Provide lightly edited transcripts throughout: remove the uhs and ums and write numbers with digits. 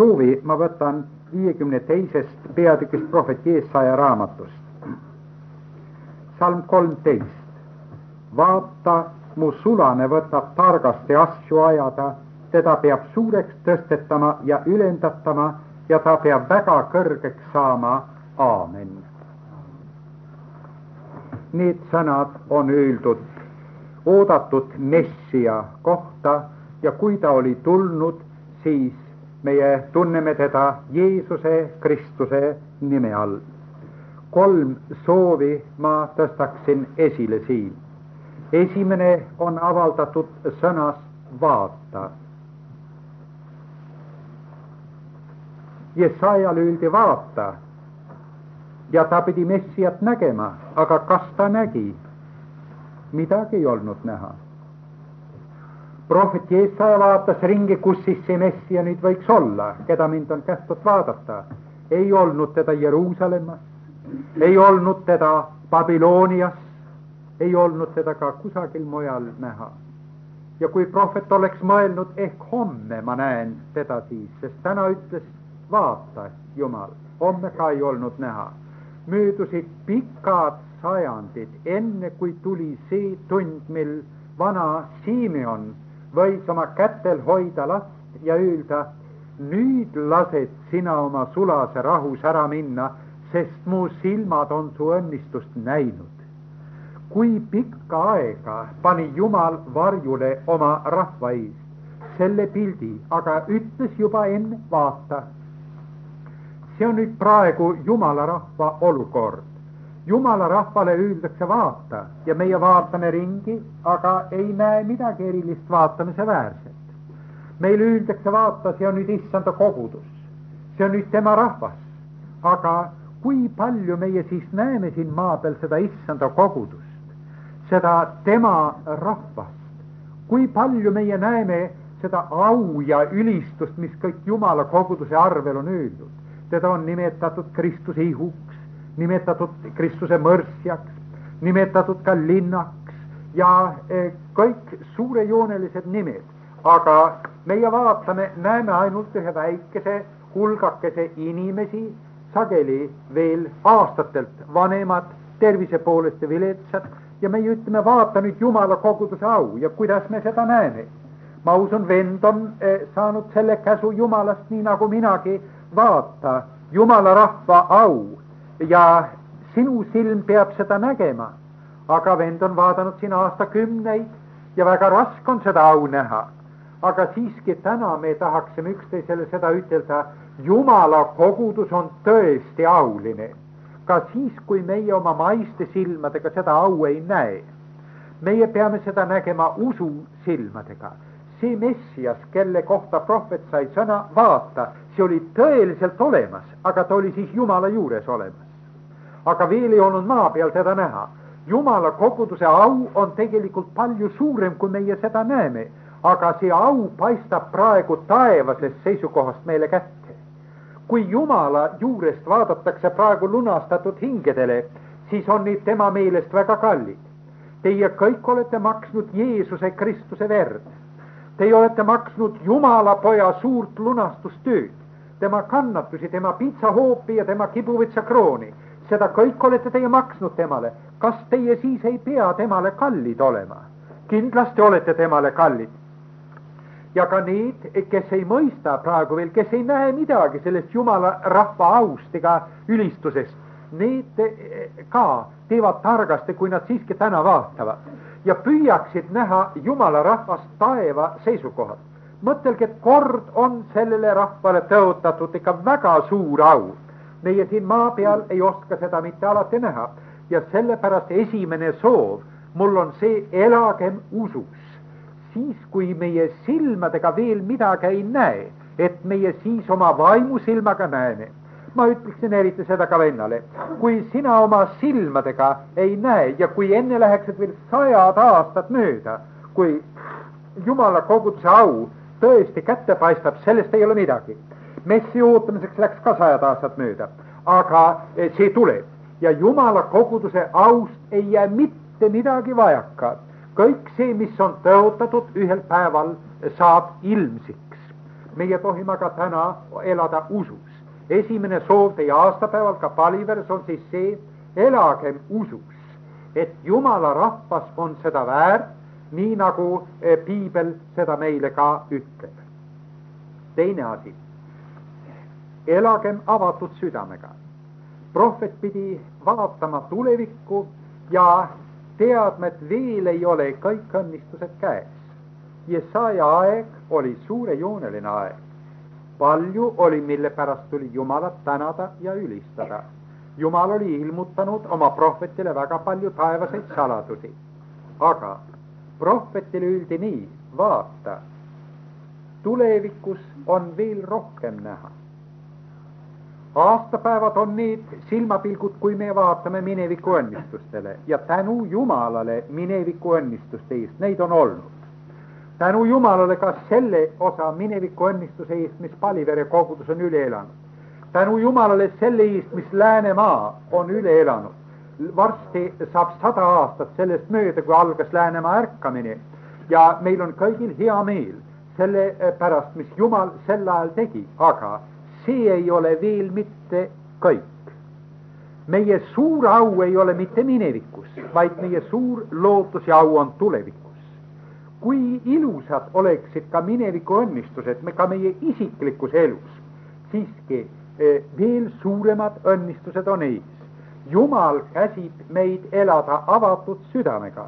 soovi, ma võtan 52. peatükist prohvet Jesaja raamatust. Salm 13. Vaata, mu sulane võtab targasti asju ajada, teda peab suureks tõstetama ja ülendatama ja ta peab väga kõrgeks saama. Aamen. Need sõnad on öeldud oodatud Messia kohta ja kui ta oli tulnud, siis meie tunneme teda Jeesuse Kristuse nime all. 3 soovi ma tõstaksin esile siin. Esimene on avaldatud sõnas vaata. Jesajal öeldi vaata ja ta pidi Messiat nägema, aga kas ta nägi? Midagi ei olnud näha. Prohvet Jesaja vaatas ringi, kus siis see Messia nüüd võiks olla, keda mind on kästud vaadata. Ei olnud teda Jeruusalemmas, ei olnud teda Babylonias, ei olnud teda ka kusagil mujal näha. Ja kui prohvet oleks mõelnud, ehk homme ma näen teda siis, sest täna ütles vaata Jumal, homme ka ei olnud näha. Möödusid pikad sajandid, enne kui tuli see tund, mil vana Simeon võis oma kätel hoida last ja öelda, nüüd lased sina oma sulase rahus ära minna, sest mu silmad on su õnnistust näinud. Kui pikka aega pani Jumal varjule oma rahva ees selle pildi, aga ütles juba enne vaata. See on nüüd praegu Jumala rahva olukord. Jumala rahvale öeldakse vaata ja meie vaatame ringi, aga ei näe midagi erilist vaatamise väärset. Meil öeldakse vaata, see on nüüd issanda kogudus, see on nüüd tema rahvas. Aga kui palju meie siis näeme siin maa peal seda issanda kogudust, seda tema rahvast, kui palju meie näeme seda au ja ülistust, mis kõik Jumala koguduse arvel on öeldud. Teda on nimetatud Kristuse ihuks, nimetatud Kristuse mõrsjaks, nimetatud ka linnaks ja kõik suurejoonelised nimed. Aga meie vaatame, näeme ainult ühe väikese hulgakese inimesi, sageli veel aastatelt vanemad, tervise poolest ja viletsad, ja meie ütleme, vaata nüüd Jumala koguduse au ja kuidas me seda näeme. Ma usun, vend on saanud selle käsu Jumalast, nii nagu minagi, vaata Jumala rahva au ja sinu silm peab seda nägema. Aga vend on vaadanud siin aastakümneid ja väga raske on seda au näha. Aga siiski täna me tahaksime üksteisele seda ütelda, Jumala kogudus on tõesti auline. Ka siis, kui meie oma maiste silmadega seda au ei näe. Meie peame seda nägema usu silmadega. See Messias, kelle kohta prohvet sai sõna vaata, see oli tõeliselt olemas, aga ta oli siis Jumala juures olemas. Aga veel ei olnud maa peal teda näha. Jumala koguduse au on tegelikult palju suurem, kui meie seda näeme, aga see au paistab praegu taevasest seisukohast meile kätte. Kui Jumala juurest vaadatakse praegu lunastatud hingedele, siis on need tema meelest väga kallid. Teie kõik olete maksnud Jeesuse Kristuse verd. Teie olete maksnud Jumala poja suurt lunastustööd, tema kannatusi, tema piitsahoopi ja tema kibuvitsa krooni. Seda kõik olete teie maksnud temale. Kas teie siis ei pea temale kallid olema? Kindlasti olete temale kallid. Ja ka need, kes ei mõista praegu veel, kes ei näe midagi sellest Jumala rahva aust ega ülistusest, need ka teevad targasti, kui nad siiski täna vaatavad ja püüaksid näha Jumala rahvast taeva seisukohalt. Mõtelge, et kord on sellele rahvale tõotatud ikka väga suur au. Meie siin maa peal ei oska seda mitte alati näha ja sellepärast esimene soov mul on see, elagem usus. Siis, kui meie silmadega veel midagi ei näe, et meie siis oma vaimusilmaga näeme. Ma ütleksin eriti seda ka vennale. Kui sina oma silmadega ei näe ja kui enne läheksid veel 100 aastat mööda, kui Jumala koguduse au tõesti kätte paistab, sellest ei ole midagi. Messi ootamiseks läks ka 100 aastat mööda, aga see tuleb ja Jumala koguduse aust ei jää mitte midagi vajaka. Kõik see, mis on tõotatud, ühel päeval saab ilmsiks. meie tohime ka täna elada usus. Esimene soov teie aastapäeval ka Paliveres on siis see, elagem usus, et Jumala rahvas on seda väärt, nii nagu piibel seda meile ka ütleb. Teine asi, elagem avatud südamega. Prohvet pidi vaatama tulevikku ja teadma, et veel ei ole kõik õnnistused käes. Jesaja aeg oli suurejooneline aeg. Palju oli, mille pärast tuli Jumalat tänada ja ülistada. Jumal oli ilmutanud oma prohvetile väga palju taevaseid saladusi. Aga prohvetile üldi nii, vaata, tulevikus on veel rohkem näha. Aastapäevad on need silmapilgud, kui me vaatame mineviku õnnistustele ja tänu Jumalale mineviku õnnistuste eest, neid on olnud. Tänu Jumalale ka selle osa mineviku õnnistuse eest, mis Palivere kogudus on üle elanud. Tänu Jumalale selle eest, mis Läänemaa on üle elanud. Varsti saab 100 aastat sellest mööda, kui algas Läänemaa ärkamine ja meil on kõigil hea meel selle pärast, mis Jumal sel ajal tegi, aga see ei ole veel mitte kõik. Meie suur au ei ole mitte minevikus, vaid meie suur lootus ja au on tulevikus. Kui ilusad oleksid ka mineviku õnnistused, ka meie isiklikus elus, siiski veel suuremad õnnistused on ees. Jumal käsib meid elada avatud südamega.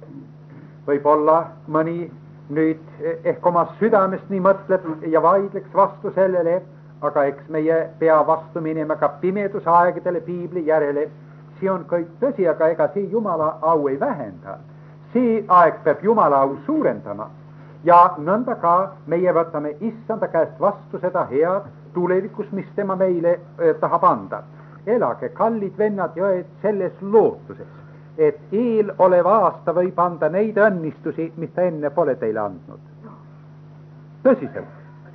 Võib-olla mõni nüüd ehk oma südamest nii mõtleb ja vaidleks vastu sellele, aga eks meie pea vastu minema ka pimedusaegadele piibli järele. See on kõik tõsi, aga ega see Jumala au ei vähenda. See aeg peab Jumala au suurendama ja nõnda ka meie võtame issanda käest vastu seda head tulevikus, mis tema meile tahab anda. Elage, kallid vennad ja õed, selles lootuses, et eelolev aasta võib anda neid õnnistusi, mis ta enne pole teile andnud. Tõsiselt.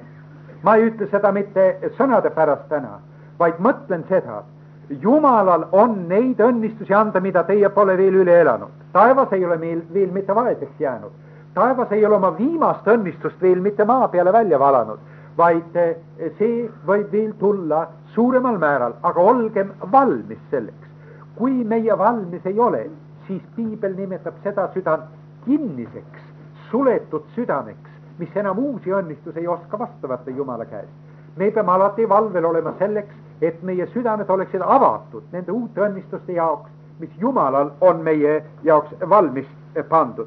Ma ei ütle seda mitte sõnade pärast täna, vaid mõtlen seda, Jumalal on neid õnnistusi anda, mida teie pole veel üle elanud. Taevas ei ole meil veel mitte vaeseks jäänud. Taevas ei ole oma viimast õnnistust veel mitte maa peale välja valanud, vaid see võib veel tulla suuremal määral, aga olgem valmis selleks. Kui meie valmis ei ole, siis piibel nimetab seda südant kinniseks, suletud südameks, mis enam uusi õnnistusi ei oska vastu võtta Jumala käest. Me peame alati valvel olema selleks, et meie südamed oleksid avatud nende uute õnnistuste jaoks, mis Jumalal on meie jaoks valmis pandud.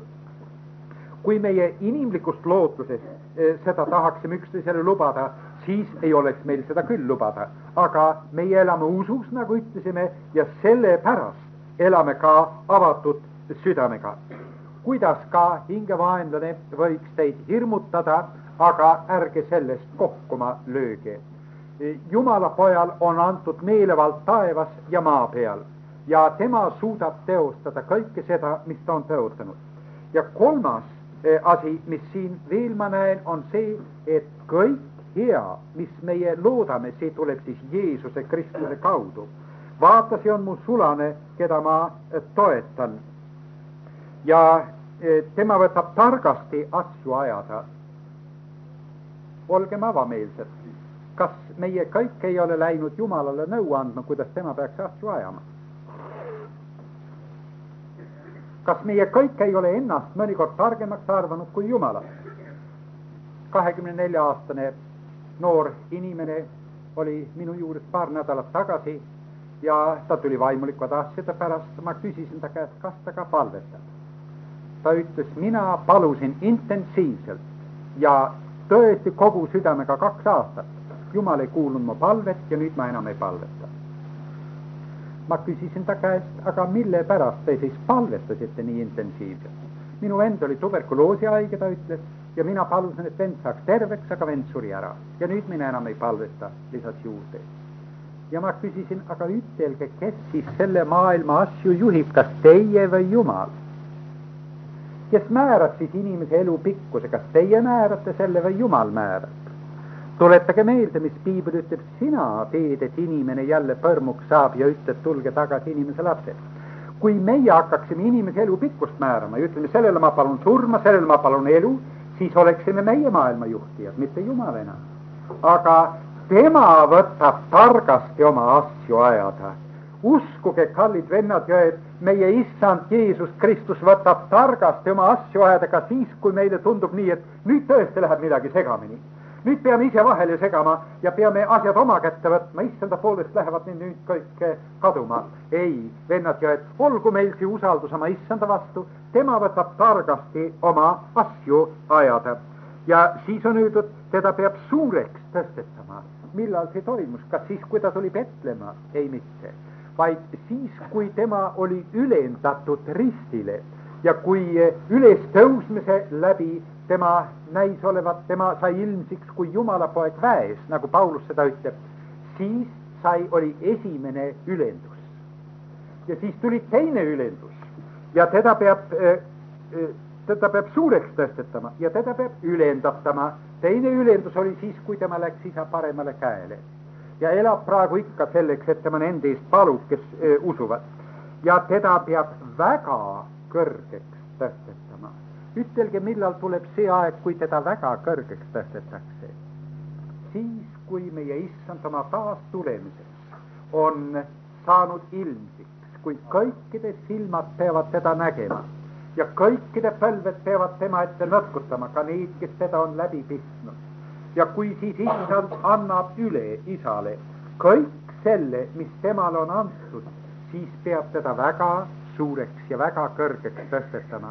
Kui meie inimlikust lootusest seda tahaksime üksteisele lubada, siis ei oleks meil seda küll lubada. Aga meie elame usus, nagu ütlesime, ja selle pärast elame ka avatud südamega. Kuidas ka hingevaenlane võiks teid hirmutada, aga ärge sellest kohkuma lööge. Jumala pojal on antud meelevald taevas ja maa peal ja tema suudab teostada kõike seda, mis ta on tõotanud. Ja kolmas asi, mis siin veel ma näen, on see, et kõik hea, mis meie loodame, see tuleb siis Jeesuse Kristuse kaudu. Vaata, see on mu sulane, keda ma toetan. Ja tema võtab targasti asju ajada. Olgem avameelsed. Kas meie kõik ei ole läinud Jumalale nõu andma, kuidas tema peaks asju ajama? Kas meie kõik ei ole ennast mõnikord targemaks arvanud kui Jumala? 24-aastane noor inimene oli minu juures paar nädalat tagasi ja ta tuli vaimulikud asjade pärast. Ma küsisin ta käest, kas ta ka palvetab. Ta ütles, mina palusin intensiivselt ja tõesti kogu südamega 2 aastat. Jumal ei kuulnud mu palvet ja nüüd ma enam ei palveta. Ma küsisin ta käest, aga mille pärast te siis palvetasite nii intensiivselt? Minu vend oli tuberkuloosi haige, ta ütles, ja mina palusin, et vend saaks terveks, aga vend suri ära. Ja nüüd mina enam ei palveta, lisas juurde. Ja ma küsisin, aga ütelge, kes siis selle maailma asju juhib, kas teie või Jumal? Kes määrab siis inimese elu pikkuse, kas teie määrate selle või Jumal määrab? Tuletage meelde, mis piibel ütleb, sina teed, et inimene jälle põrmuks saab ja ütleb, tulge tagasi inimese lapsed. Kui meie hakkaksime inimese elu pikkust määrama ja ütleme, sellele ma palun surma, sellele ma palun elu, siis oleksime meie maailma juhtijad, mitte Jumal enam. aga tema võtab targasti oma asju ajada. Uskuge, kallid vennad ja õed, meie issand Jeesus Kristus võtab targasti oma asju ajada ka siis, kui meile tundub nii, et nüüd tõesti läheb midagi segamini. Nüüd peame ise vahele segama ja peame asjad oma kätte võtma, issanda poolest lähevad nüüd kõik kaduma. Ei, vennad ja õed, olgu meil see usaldus oma issanda vastu, tema võtab targasti oma asju ajada. Ja siis on öeldud, teda peab suureks tõstetama. Millal see toimus? Kas siis, kui ta tuli Betlema? Ei mitte. Vaid siis, kui tema oli ülendatud ristile ja kui üles tõusmise läbi tema näis olevat, tema sai ilmsiks kui Jumala poeg väes, nagu Paulus seda ütleb, siis oli esimene ülendus. Ja siis tuli teine ülendus ja teda peab suureks tõstetama ja teda peab ülendatama. Teine ülendus oli siis, kui tema läks isa paremale käele ja elab praegu ikka selleks, et tema nende eest palub, kes usuvad. Ja teda peab väga kõrgeks tõstetama. Ütelge, millal tuleb see aeg, kui teda väga kõrgeks tõstetakse. Siis, kui meie issand oma taastulemises on saanud ilmsiks, kui kõikide silmad peavad teda nägema ja kõikide põlved peavad tema ette nõtkutama, ka need, kes teda on läbi pistnud. Ja kui siis issand annab üle isale kõik selle, mis temal on antud, siis peab teda väga suureks ja väga kõrgeks tõstetama.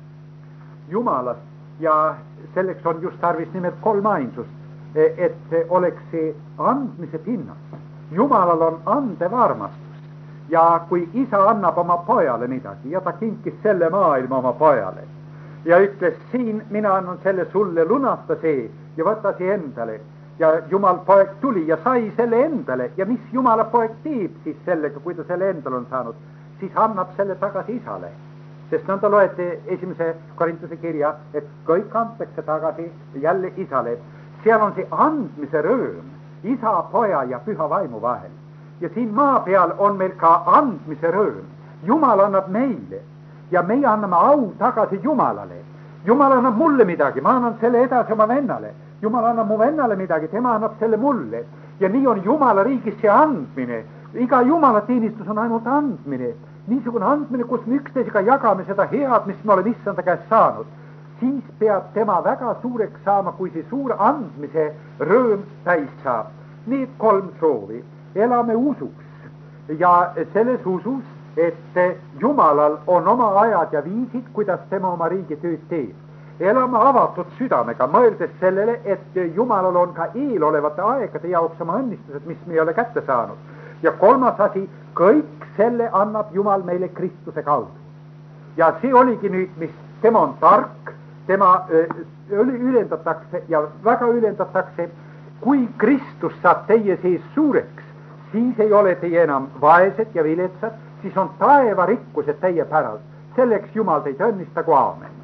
Jumalast, ja selleks on just tarvis nimelt 3 ainsust, et oleks see andmise pinnas. Jumalal on andev armastus ja kui isa annab oma pojale midagi ja ta kinkis selle maailma oma pojale ja ütles, siin mina annan selle sulle, lunasta see ja võta see endale. Ja Jumal poeg tuli ja sai selle endale ja mis Jumala poeg teeb siis sellega, kui ta selle endale on saanud, siis annab selle tagasi isale. Sest nõnda loeti 1. Korintuse kirja, et kõik antakse tagasi jälle isale. Seal on see andmise rõõm isa, poja ja püha vaimu vahel. Ja siin maa peal on meil ka andmise rõõm. Jumal annab meile ja meie anname au tagasi Jumalale. Jumal annab mulle midagi, ma annan selle edasi oma vennale. Jumal annab mu vennale midagi, tema annab selle mulle. Ja nii on Jumala riigis see andmine. Iga Jumala teenistus on ainult andmine. Niisugune andmine, kus me üksteisega jagame seda head, mis me oleme issanda käest saanud. Siis peab tema väga suureks saama, kui see suur andmise rõõm täis saab. Need 3 soovi. Elame usuks ja selles usus, et Jumalal on oma ajad ja viisid, kuidas tema oma riigi tööd teeb. Elame avatud südamega, mõeldes sellele, et Jumalal on ka eelolevate aegade jaoks oma õnnistused, mis me ei ole kätte saanud. Ja 3. asi, kõik selle annab Jumal meile Kristuse kaudu. Ja see oligi nüüd, mis tema on tark, tema ülendatakse ja väga ülendatakse. Kui Kristus saab teie sees suureks, siis ei ole teie enam vaesed ja viletsad, siis on taeva rikkused teie päralt. Selleks Jumal teid õnnistagu, aamen.